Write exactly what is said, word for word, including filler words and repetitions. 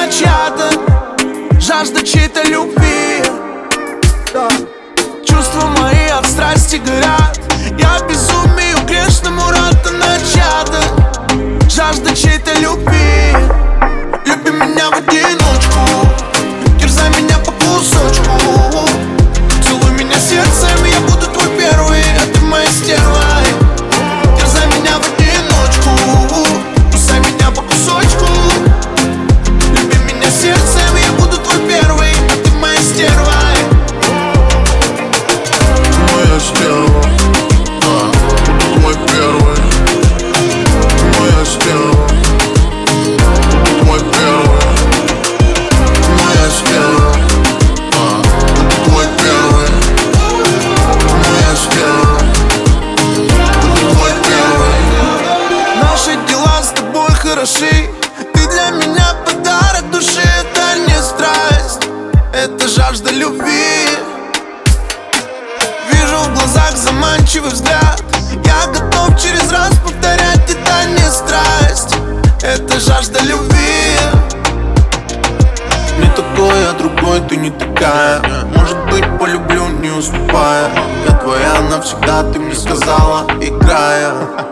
чья-то, жажда чьей-то любви. Чувства мои от страсти горят, я безумию грешному рад. Она чья-то, жажда чьей-то любви. Люби меня в одиночку, терзай меня по кусочку, целуй меня сердцем, я буду твой первый, а ты моя стерва. Терзай меня в одиночку, кусай меня по кусочку. Люби меня сердцем, я буду твой первый, а ты моя стерва. Моя стерва, а, буду твой первый. Моя стерва, твой первый. Моя стерва, а, буду твой первый. Моя стерва, буду твой первый. Наши дела с тобой хороши, ты для меня подарок души. Это не страсть, это жажда любви. Вижу в глазах заманчивый взгляд, я готов через раз повторять. Это не страсть, это жажда любви. Не такой, а другой, ты не такая. Может быть, полюблю, не уступая. Я твоя навсегда, ты мне сказала, играя.